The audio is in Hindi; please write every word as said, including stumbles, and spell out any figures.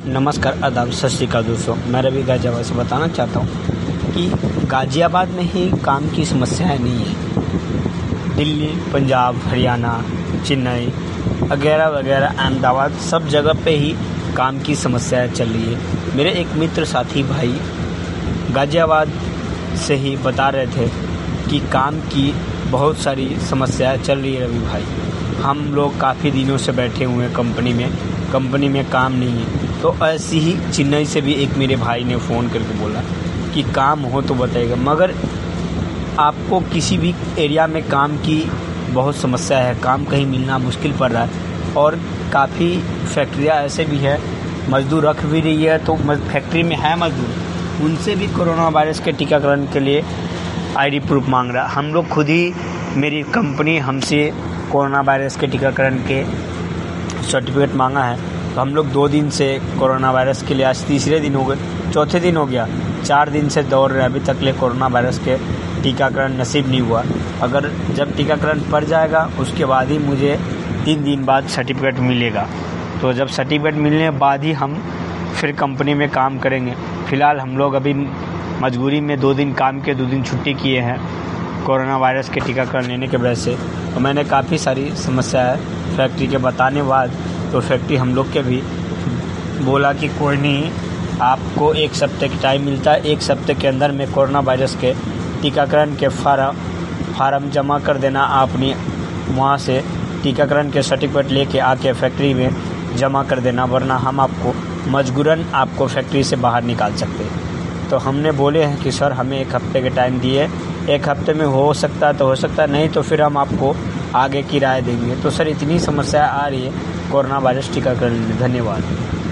नमस्कार, आदाब, सत श्री अकाल दोस्तों। मैं रवि गाजियाबाद से बताना चाहता हूँ कि गाजियाबाद में ही काम की समस्याएं नहीं है। दिल्ली, पंजाब, हरियाणा, चेन्नई वगैरह वगैरह, अहमदाबाद, सब जगह पे ही काम की समस्याएं चल रही है। मेरे एक मित्र साथी भाई गाजियाबाद से ही बता रहे थे कि काम की बहुत सारी समस्याएं चल रही है। रवि भाई, हम लोग काफ़ी दिनों से बैठे हुए हैं कंपनी में कंपनी में काम नहीं है। तो ऐसी ही चेन्नई से भी एक मेरे भाई ने फ़ोन करके बोला कि काम हो तो बताइएगा, मगर आपको किसी भी एरिया में काम की बहुत समस्या है। काम कहीं मिलना मुश्किल पड़ रहा है और काफ़ी फैक्ट्रियाँ ऐसे भी है, मज़दूर रख भी रही है तो फैक्ट्री में है मज़दूर, उनसे भी कोरोना वायरस के टीकाकरण के लिए आईडी प्रूफ मांग रहा है। हम लोग खुद ही, मेरी कंपनी हमसे कोरोना वायरस के टीकाकरण के सर्टिफिकेट मांगा है। तो हम लोग दो दिन से कोरोना वायरस के लिए, आज तीसरे दिन हो गए, चौथे दिन हो गया, चार दिन से दौड़ रहे, अभी तक ले कोरोना वायरस के टीकाकरण नसीब नहीं हुआ। अगर जब टीकाकरण पड़ जाएगा उसके बाद ही मुझे तीन दिन बाद सर्टिफिकेट मिलेगा। तो जब सर्टिफिकेट मिलने के बाद ही हम फिर कंपनी में काम करेंगे। फ़िलहाल हम लोग अभी मजबूरी में दो दिन काम के, दो दिन छुट्टी किए हैं कोरोना वायरस के टीकाकरण लेने के वजह से। तो मैंने काफ़ी सारी समस्याएं फैक्ट्री के बताने बाद, तो फैक्ट्री हम लोग के भी बोला कि कोई नहीं, आपको एक सप्ताह की टाइम मिलता है, एक सप्ताह के अंदर में कोरोना वायरस के टीकाकरण के फार्म फार्म जमा कर देना। आपने वहाँ से टीकाकरण के सर्टिफिकेट लेके आके फैक्ट्री में जमा कर देना, वरना हम आपको मजबूरन आपको फैक्ट्री से बाहर निकाल सकते हैं। तो हमने बोले हैं कि सर हमें एक हफ्ते के टाइम दिए, एक हफ्ते में हो सकता है तो हो सकता है, नहीं तो फिर हम आपको आगे की राय देंगे। तो सर इतनी समस्या आ रही है कोरोना वायरस टीकाकरण में। धन्यवाद।